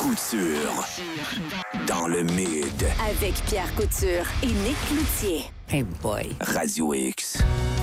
Couture. Dans le mid. Avec Pierre Couture et Nick Cloutier. Hey boy. Radio X.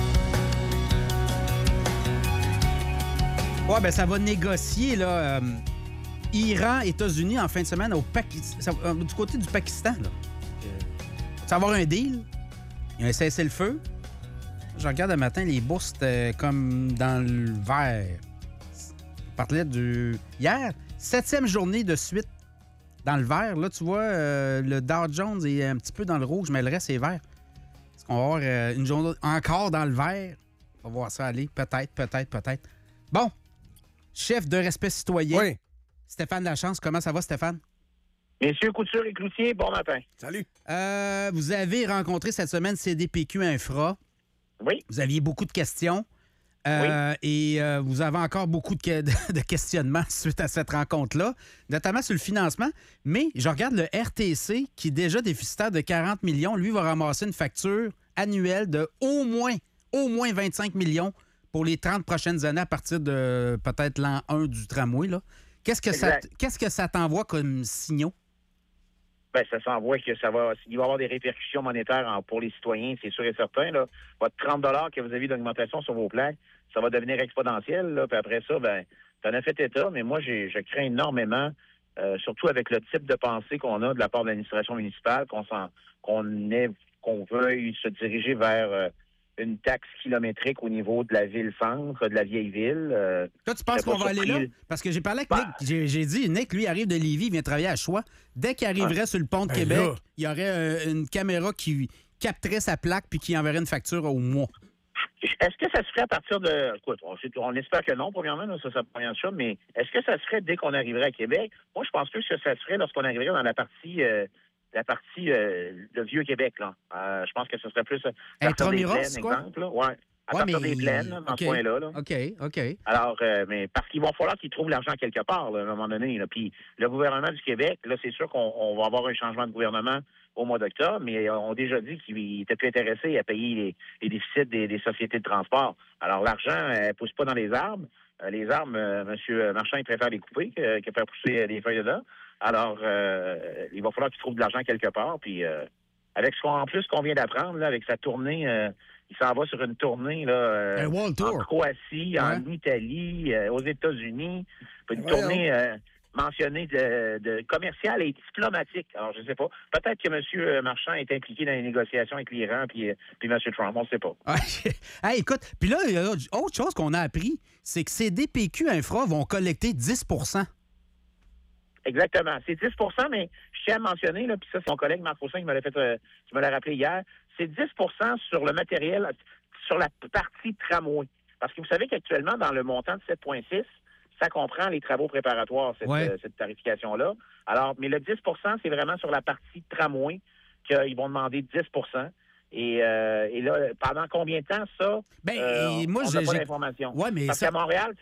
Ouais, ben ça va négocier, là. Iran, États-Unis, en fin de semaine, du côté du Pakistan, là. Ça va avoir un deal. Il y a un cessez-le-feu. Je regarde le matin, les bourses étaient comme dans le vert. On parlait hier, 7e journée de suite dans le vert. Là, tu vois, le Dow Jones est un petit peu dans le rouge, mais le reste est vert. Est-ce qu'on va avoir une journée encore dans le vert? On va voir ça aller. Peut-être. Bon. Chef de respect citoyen. Oui. Stéphane Lachance, comment ça va, Stéphane? Messieurs Couture et Cloutier, bon matin. Salut. Vous avez rencontré cette semaine CDPQ Infra. Oui. Vous aviez beaucoup de questions. Et vous avez encore beaucoup de questionnements suite à cette rencontre-là, notamment sur le financement. Mais je regarde le RTC, qui est déjà déficitaire de 40 millions. Lui va ramasser une facture annuelle de au moins 25 millions pour les 30 prochaines années à partir de peut-être l'an 1 du tramway. Là. Qu'est-ce que ça t'envoie comme signaux? Bien, ça s'envoie que il va y avoir des répercussions monétaires pour les citoyens, c'est sûr et certain. Là. Votre 30 que vous avez d'augmentation sur vos plaques, ça va devenir exponentiel. Là. Puis après ça, ben, t'en as fait état, mais moi, je crains énormément, surtout avec le type de pensée qu'on a de la part de l'administration municipale, qu'on veuille se diriger vers une taxe kilométrique au niveau de la ville-centre, de la vieille ville. Toi, tu penses qu'on va aller là? Parce que j'ai parlé avec Nick. J'ai dit, Nick, lui, arrive de Lévis, il vient travailler à Choix. Dès qu'il arriverait sur le pont de Québec, il y aurait une caméra qui capterait sa plaque puis qui enverrait une facture au mois. Est-ce que ça se ferait à partir de... Écoute, on espère que non, premièrement, là, ça c'est la première chose, mais est-ce que ça se ferait dès qu'on arriverait à Québec? Moi, je pense plus que ça se ferait lorsqu'on arriverait dans la partie le Vieux-Québec, là. Je pense que ce serait plus... Intramuros, quoi? Exemple, là. Ouais. À partir des plaines, dans ce coin-là. Là. OK. Alors, mais parce qu'il va falloir qu'ils trouvent l'argent quelque part, là, à un moment donné. Là. Puis le gouvernement du Québec, là, c'est sûr qu'on va avoir un changement de gouvernement au mois d'octobre, mais ils ont déjà dit qu'ils étaient plus intéressés à payer les déficits des sociétés de transport. Alors, l'argent ne pousse pas dans les arbres. Les arbres, M. Marchand, il préfère les couper que faire pousser des feuilles dedans. Alors, il va falloir qu'il trouve de l'argent quelque part. Puis, avec en plus qu'on vient d'apprendre, là, avec sa tournée, il s'en va sur une tournée là, World Tour. en Croatie, en Italie, aux États-Unis. Une tournée mentionnée de commerciale et diplomatique. Alors, je ne sais pas. Peut-être que M. Marchand est impliqué dans les négociations avec l'Iran puis M. Trump. On ne sait pas. Hey, écoute, puis là, il y a autre chose qu'on a appris, c'est que ces DPQ Infra vont collecter 10 %. Exactement. C'est 10 mais je tiens à mentionner, là, puis ça, c'est mon collègue Marc Roussin qui me l'a rappelé hier, c'est 10 sur le matériel, sur la partie tramway. Parce que vous savez qu'actuellement, dans le montant de 7,6, ça comprend les travaux préparatoires, cette tarification-là. Alors, mais le 10 c'est vraiment sur la partie tramway qu'ils vont demander 10 Et là, pendant combien de temps, ça? Moi, on n'a pas d'informations. Ouais, mais parce qu'à Montréal,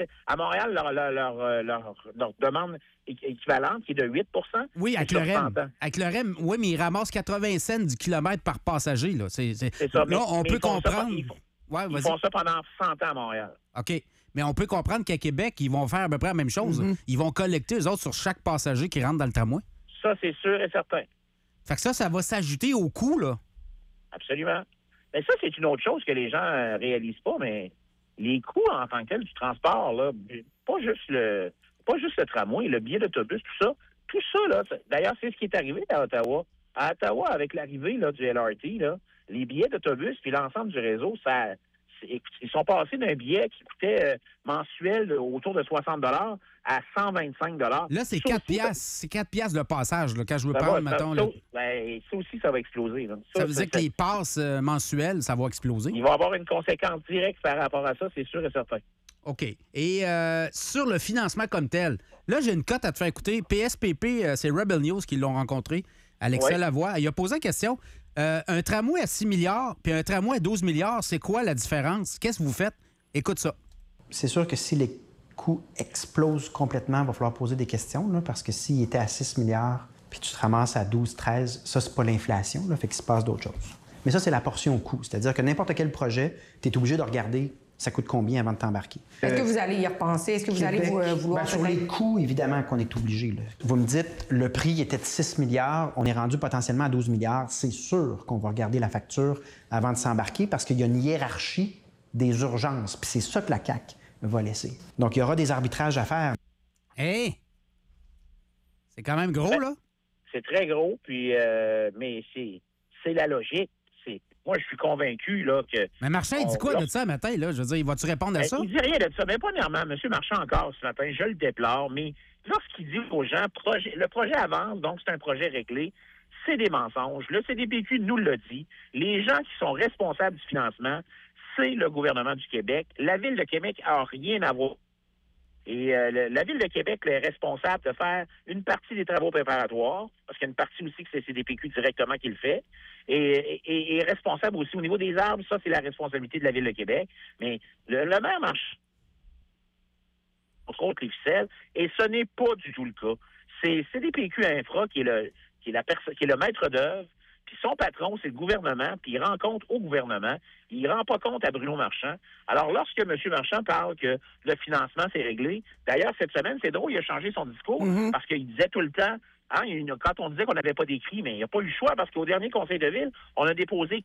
leur demande équivalente qui est de 8 oui, avec le REM. Avec le REM, oui, mais ils ramassent 80 cents du kilomètre par passager. Là, c'est ça. Là, on peut comprendre. Ils font ça pendant 100 ans à Montréal. OK. Mais on peut comprendre qu'à Québec, ils vont faire à peu près la même chose. Mm-hmm. Ils vont collecter, eux autres, sur chaque passager qui rentre dans le tramway. Ça, c'est sûr et certain. Fait que ça va s'ajouter au coût, là. Absolument. Mais ça, c'est une autre chose que les gens réalisent pas, mais les coûts en tant que tel du transport, là, pas juste le tramway, le billet d'autobus, tout ça, là, d'ailleurs, c'est ce qui est arrivé à Ottawa. À Ottawa, avec l'arrivée là, du LRT, là, les billets d'autobus puis l'ensemble du réseau, ils sont passés d'un billet qui coûtait mensuel autour de 60 à 125 Là, c'est 4 piastres. C'est 4 piastres le passage, là, quand je veux prendre, mettons. Ça aussi, ça va exploser. Là. Ça veut dire que les passes mensuelles, ça va exploser? Il va y avoir une conséquence directe par rapport à ça, c'est sûr et certain. OK. Et sur le financement comme tel, là, j'ai une cote à te faire écouter. PSPP, c'est Rebel News qui l'ont rencontré. Alexia Lavoie. Il a posé la question. Un tramway à 6 milliards puis un tramway à 12 milliards, c'est quoi la différence? Qu'est-ce que vous faites? Écoute ça. C'est sûr que si les coûts explosent complètement, il va falloir poser des questions, là, parce que s'il était à 6 milliards puis tu te ramasses à 12, 13, ça, c'est pas l'inflation, là, fait qu'il se passe d'autres choses. Mais ça, c'est la portion coût. C'est-à-dire que n'importe quel projet, tu es obligé de regarder Ça coûte combien avant de t'embarquer? Est-ce que vous allez y repenser? Est-ce que vous allez vouloir... Sur les coûts, évidemment qu'on est obligé. Là. Vous me dites, le prix était de 6 milliards, on est rendu potentiellement à 12 milliards. C'est sûr qu'on va regarder la facture avant de s'embarquer parce qu'il y a une hiérarchie des urgences. Puis c'est ça que la CAQ va laisser. Donc, il y aura des arbitrages à faire. Hey! C'est quand même gros, là? C'est très gros, puis mais c'est la logique. Moi, je suis convaincu là, que... Mais Marchand, il dit quoi de ça matin, là? Je veux dire, il va-tu répondre à ça? Il dit rien de ça. Mais premièrement, M. Marchand encore ce matin, je le déplore, mais lorsqu'il dit aux gens, le projet avance, donc c'est un projet réglé, c'est des mensonges. Le CDPQ nous l'a dit. Les gens qui sont responsables du financement, c'est le gouvernement du Québec. La Ville de Québec n'a rien à voir. Et la Ville de Québec est responsable de faire une partie des travaux préparatoires, parce qu'il y a une partie aussi que c'est CDPQ directement qui le fait, et est responsable aussi au niveau des arbres. Ça, c'est la responsabilité de la Ville de Québec. Mais le maire marche contre les ficelles, et ce n'est pas du tout le cas. C'est CDPQ Infra qui est le maître d'œuvre, puis son patron, c'est le gouvernement, puis il rend compte au gouvernement, il rend pas compte à Bruno Marchand. Alors, lorsque M. Marchand parle que le financement, c'est réglé, d'ailleurs, cette semaine, c'est drôle, il a changé son discours, parce qu'il disait tout le temps, quand on disait qu'on n'avait pas d'écrit, mais il n'y a pas eu le choix, parce qu'au dernier conseil de ville, on a déposé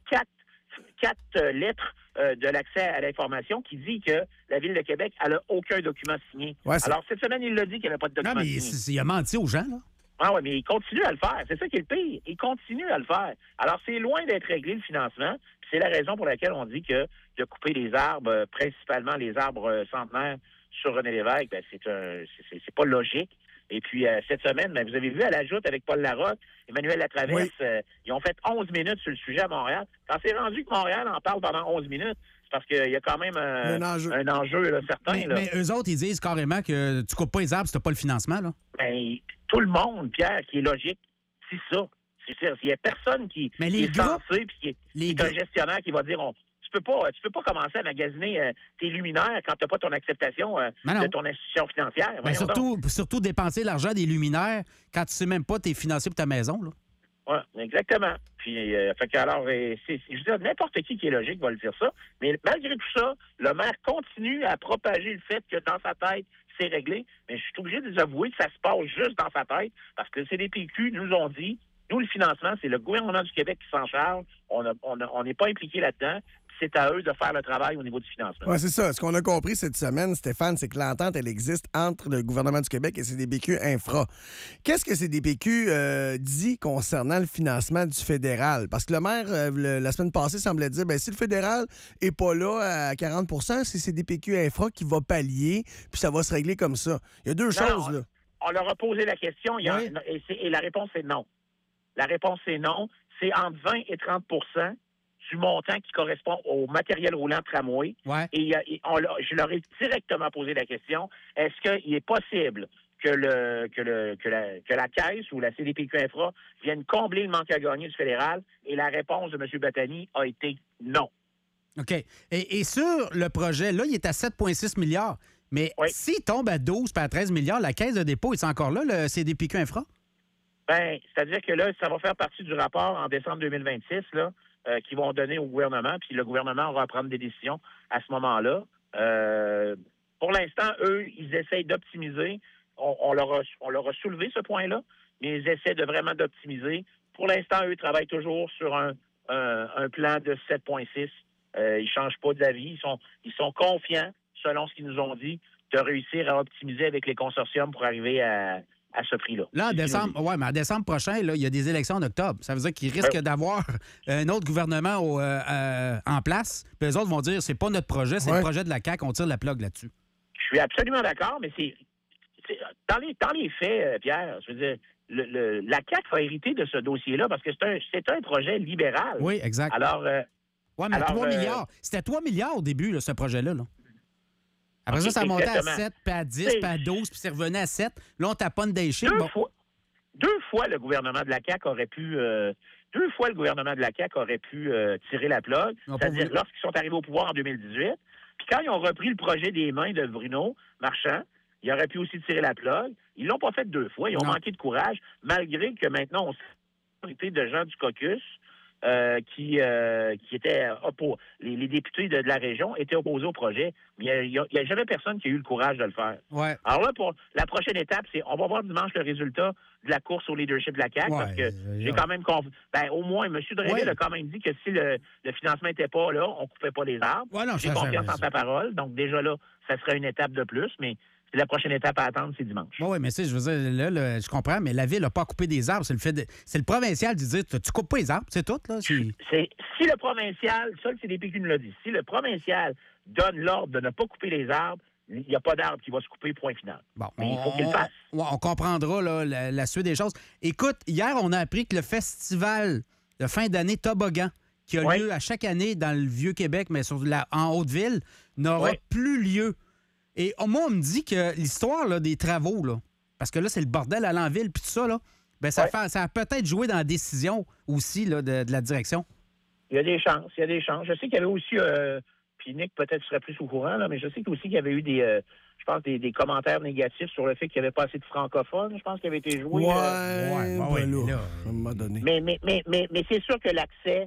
quatre lettres de l'accès à l'information qui dit que la Ville de Québec, elle n'a aucun document signé. Ouais, alors, cette semaine, il l'a dit qu'il n'y avait pas de document signé. Non, mais il a menti aux gens, là. Ah oui, mais il continue à le faire. C'est ça qui est le pire. Il continue à le faire. Alors, c'est loin d'être réglé, le financement. Puis c'est la raison pour laquelle on dit que de couper les arbres, principalement les arbres centenaires sur René Lévesque, ben, c'est pas logique. Et puis, cette semaine, ben, vous avez vu à la joute avec Paul Larocque, Emmanuel Latraverse, ils ont fait 11 minutes sur le sujet à Montréal. Quand c'est rendu que Montréal en parle pendant 11 minutes, c'est parce qu'il y a quand même un enjeu là, certain. Mais eux autres, ils disent carrément que tu coupes pas les arbres si tu n'as pas le financement, là. Ben, tout le monde, Pierre, qui est logique, c'est ça. Il n'y a personne qui est censé puis qui est un gestionnaire qui va dire tu peux pas commencer à magasiner tes luminaires quand tu n'as pas ton acceptation de ton institution financière. Ben surtout dépenser l'argent des luminaires quand tu sais même pas t'es financé pour ta maison, là. Oui, exactement. Puis, je veux dire, n'importe qui est logique va le dire ça. Mais malgré tout ça, le maire continue à propager le fait que dans sa tête, c'est réglé. Mais je suis obligé de vous avouer que ça se passe juste dans sa tête parce que le CDPQ nous ont dit, nous, le financement, c'est le gouvernement du Québec qui s'en charge. On n'est pas impliqué là-dedans. C'est à eux de faire le travail au niveau du financement. Oui, c'est ça. Ce qu'on a compris cette semaine, Stéphane, c'est que l'entente, elle existe entre le gouvernement du Québec et CDPQ Infra. Qu'est-ce que CDPQ dit concernant le financement du fédéral? Parce que le maire, la semaine passée, semblait dire, si le fédéral n'est pas là à 40 %, c'est CDPQ Infra qui va pallier, puis ça va se régler comme ça. Il y a deux choses, là. On leur a posé la question, et la réponse est non. La réponse est non. C'est entre 20 et 30 % du montant qui correspond au matériel roulant tramway. Ouais. Et je leur ai directement posé la question, est-ce qu'il est possible que la Caisse ou la CDPQ Infra vienne combler le manque à gagner du fédéral? Et la réponse de M. Battani a été non. OK. Et sur le projet, là, il est à 7,6 milliards. Mais s'il tombe à 12 puis à 13 milliards, la Caisse de dépôt, est encore là, le CDPQ Infra? Bien, c'est-à-dire que là, ça va faire partie du rapport en décembre 2026, là, qu'ils vont donner au gouvernement, puis le gouvernement va prendre des décisions à ce moment-là. Pour l'instant, eux, ils essayent d'optimiser. On leur a soulevé ce point-là, mais ils essaient de vraiment d'optimiser. Pour l'instant, eux, ils travaillent toujours sur un plan de 7,6. Ils ne changent pas d'avis. Ils sont confiants, selon ce qu'ils nous ont dit, de réussir à optimiser avec les consortiums pour arriver à ce prix-là. Là, mais en décembre prochain, là, il y a des élections en octobre. Ça veut dire qu'il risque d'avoir un autre gouvernement en place. Puis les autres vont dire, c'est pas notre projet, c'est le projet de la CAQ, on tire la plug là-dessus. Je suis absolument d'accord, mais c'est dans les faits, Pierre, je veux dire, la CAQ a hérité de ce dossier-là parce que c'est un projet libéral. Oui, exact. Alors, mais 3 milliards. C'était 3 milliards au début, là, ce projet-là. Après ça montait à 7, puis à 10, puis à 12, puis c'est revenu à 7. Là, on taponne des chiffres. Deux fois, le gouvernement de la CAQ aurait pu... tirer la plug. C'est-à-dire lorsqu'ils sont arrivés au pouvoir en 2018. Puis quand ils ont repris le projet des mains de Bruno Marchand, ils auraient pu aussi tirer la plug. Ils l'ont pas fait deux fois. Ils ont manqué de courage, malgré que maintenant, on sait de gens du caucus qui étaient les députés de la région étaient opposés au projet. Mais il n'y a jamais personne qui a eu le courage de le faire. Ouais. Alors là, pour la prochaine étape, c'est on va voir dimanche le résultat de la course au leadership de la CAQ, Ouais, parce que j'ai quand même au moins, M. Drainville a quand même dit que si le financement n'était pas là, on ne coupait pas les arbres. Ouais, non, j'ai confiance en sa parole. Donc déjà là, ça serait une étape de plus, mais la prochaine étape à attendre, c'est dimanche. Oui, mais je veux dire, là, je comprends, mais la Ville n'a pas coupé des arbres. C'est le provincial qui dit tu coupes pas les arbres, c'est tout, là. Si le provincial, ça, le CDPQ nous l'a dit, si le provincial donne l'ordre de ne pas couper les arbres, il n'y a pas d'arbre qui va se couper, point final. Bon, mais il faut qu'il le fasse. On comprendra là, la suite des choses. Écoute, hier, on a appris que le festival de fin d'année Toboggan, qui a lieu à chaque année dans le Vieux-Québec, mais en Haute-Ville, n'aura plus lieu. Et moi, on me dit que l'histoire là, des travaux, là, parce que là, c'est le bordel à l'enville, puis tout ça, là, ben, ça a peut-être joué dans la décision aussi là, de la direction. Il y a des chances. Je sais qu'il y avait aussi, puis Nick peut-être serait plus au courant, là, mais je sais qu'il y avait eu des commentaires négatifs sur le fait qu'il n'y avait pas assez de francophones. Je pense qu'il avait été joué. À un moment donné. Mais c'est sûr que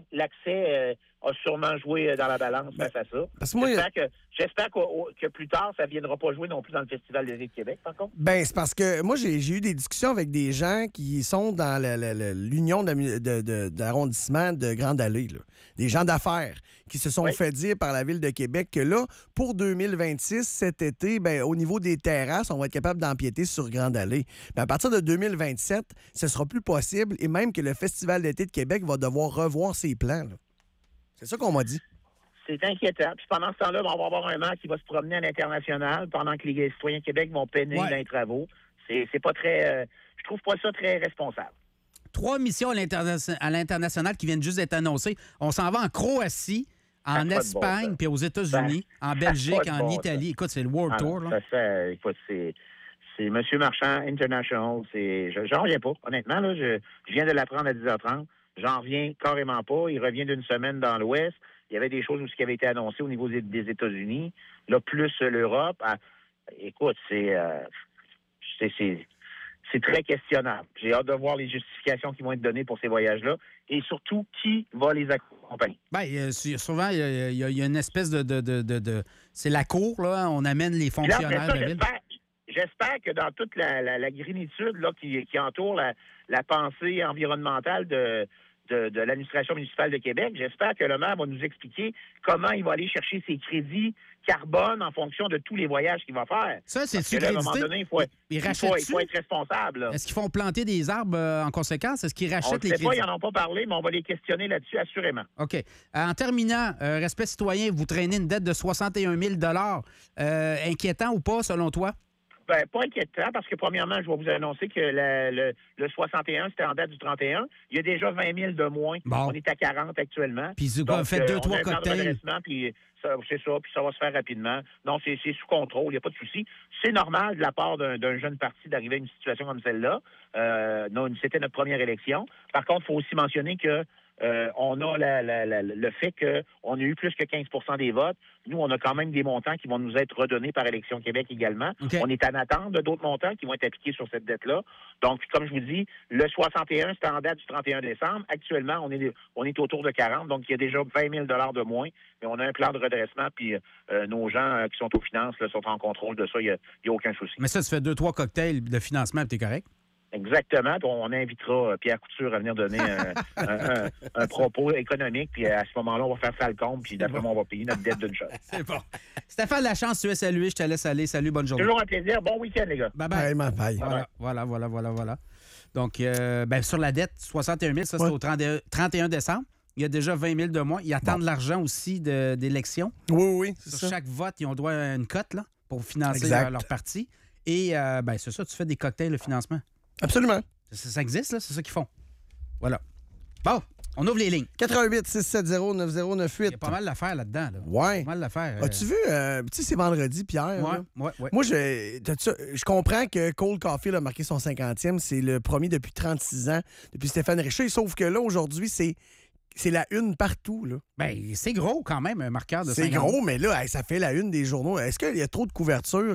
l'accès a sûrement joué dans la balance face à ça. Parce que J'espère que plus tard, ça ne viendra pas jouer non plus dans le Festival des Îles de Québec, par contre. Ben, c'est parce que moi, j'ai eu des discussions avec des gens qui sont dans l'union d'arrondissement de Grande Allée, là. Des gens d'affaires qui se sont fait dire par la Ville de Québec que là, pour 2026, cet été, ben, au niveau des terrasses, on va être capable d'empiéter sur Grande Allée. Ben, à partir de 2027, ce sera plus possible et même que le Festival d'été de Québec va devoir revoir ses plans, là. C'est ça qu'on m'a dit. C'est inquiétant. Puis pendant ce temps-là, on va avoir un maire qui va se promener à l'international pendant que les citoyens de Québec vont peiner dans les travaux. C'est pas très... je trouve pas ça très responsable. 3 missions à l'international qui viennent juste d'être annoncées. On s'en va en Croatie, en Espagne, puis aux États-Unis, en Belgique, en Italie. Écoute, c'est le World Tour. Là. Écoute, c'est M. Marchand International. J'en reviens pas. Honnêtement, là, je viens de l'apprendre à 10h30. J'en reviens carrément pas. Il revient d'une semaine dans l'Ouest. Il y avait des choses aussi qui avaient été annoncées au niveau des États-Unis. Là, plus l'Europe. Écoute, c'est très questionnable. J'ai hâte de voir les justifications qui vont être données pour ces voyages-là et surtout, qui va les accompagner. Bien, souvent, il y a une espèce de... C'est la cour, là. On amène les fonctionnaires de la ville. J'espère que dans toute la grénitude là, qui entoure la pensée environnementale de l'administration municipale de Québec, j'espère que le maire va nous expliquer comment il va aller chercher ses crédits carbone en fonction de tous les voyages qu'il va faire. Ça, c'est crédité. À un moment donné, il faut être responsable. Là. Est-ce qu'ils font planter des arbres en conséquence? Est-ce qu'ils rachètent les crédits? On ne sait pas, ils n'en ont pas parlé, mais on va les questionner là-dessus, assurément. OK. En terminant, respect citoyen, vous traînez une dette de 61 000 inquiétant ou pas, selon toi? Ben, pas inquiétant, parce que premièrement, je vais vous annoncer que le 61, c'était en date du 31. Il y a déjà 20 000 de moins. Bon. On est à 40 actuellement. Puis vous faites 2-3 cocktails. Puis c'est ça, puis ça va se faire rapidement. Non, c'est sous contrôle, il n'y a pas de souci. C'est normal de la part d'un jeune parti d'arriver à une situation comme celle-là. C'était notre première élection. Par contre, il faut aussi mentionner que on a le fait qu'on a eu plus que 15 des votes. Nous, on a quand même des montants qui vont nous être redonnés par Élection Québec également. Okay. On est en attente d'autres montants qui vont être appliqués sur cette dette-là. Donc, comme je vous dis, le 61, c'était en date du 31 décembre. Actuellement, on est autour de 40. Donc, il y a déjà 20 000 de moins. Mais on a un plan de redressement. Puis, nos gens qui sont aux finances là, sont en contrôle de ça. Il n'y a aucun souci. Mais ça fait 2-3 cocktails de financement, puis t'es correct? Exactement. On invitera Pierre Couture à venir donner un propos économique. Puis à ce moment-là, on va faire Falcon. Puis d'après moi, on va payer notre dette d'une chose. C'est bon. Stéphane Lachance, tu es salué. Je te laisse aller. Salut, bonne journée. Toujours un plaisir. Bon week-end, les gars. Bye-bye. Bye. Voilà. Donc, sur la dette, 61 000, ça, c'est au 31 décembre. Il y a déjà 20 000 de moins. Ils attendent de l'argent aussi d'élection. Oui. Sur chaque vote, ils ont droit à une cote là, pour financer leur parti. Et c'est ça, tu fais des cocktails de financement. Absolument. Ça existe, là, c'est ça qu'ils font. Voilà. Bon, on ouvre les lignes. 88-670-9098. Il y a pas mal d'affaires là-dedans. Là. Ouais. Pas mal d'affaires. As-tu vu, tu sais, c'est vendredi, Pierre. Ouais. Moi, je comprends que Cold Coffee a marqué son 50e. C'est le premier depuis 36 ans, depuis Stéphane Richer. Sauf que là, aujourd'hui, c'est la une partout, là. Bien, c'est gros quand même, un marqueur de 50. C'est gros, mais là, ça fait la une des journaux. Est-ce qu'il y a trop de couverture?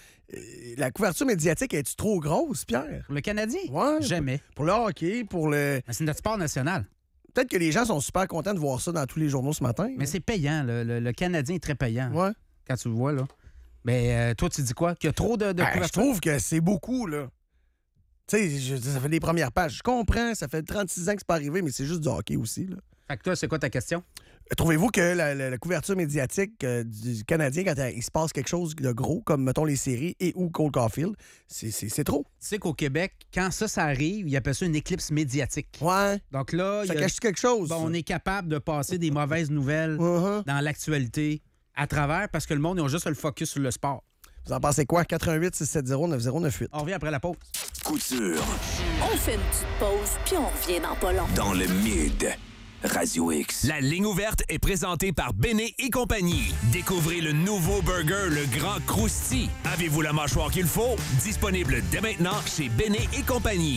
La couverture médiatique, est-tu trop grosse, Pierre? Pour le Canadien? Ouais. Jamais. Pour le hockey, pour le... Mais c'est notre sport national. Peut-être que les gens sont super contents de voir ça dans tous les journaux ce matin. Mais c'est payant. Le Canadien est très payant. Ouais. Quand tu le vois, là. Mais toi, tu dis quoi? Qu'il y a trop de Je couverture? trouve que c'est beaucoup, là. Tu sais, ça fait des premières pages. Je comprends, ça fait 36 ans que c'est pas arrivé, mais c'est juste du hockey aussi, là. Fait que toi, c'est quoi ta question? Trouvez-vous que la couverture médiatique du Canadien, quand il se passe quelque chose de gros, comme, mettons, les séries et ou Cole Caulfield, c'est trop? Tu sais qu'au Québec, quand ça arrive, ils appellent ça une éclipse médiatique. Ouais. Donc là, Ça cache quelque chose? on est capable de passer des mauvaises nouvelles dans l'actualité à travers parce que le monde, ils ont juste le focus sur le sport. Vous en pensez quoi? 88-670-9098. On revient après la pause. Couture On fait une petite pause, puis on revient dans pas long. dans le Mid. Radio X. La ligne ouverte est présentée par Béné et compagnie. Découvrez le nouveau burger, le Grand Crousty. Avez-vous la mâchoire qu'il faut? Disponible dès maintenant chez Béné et compagnie.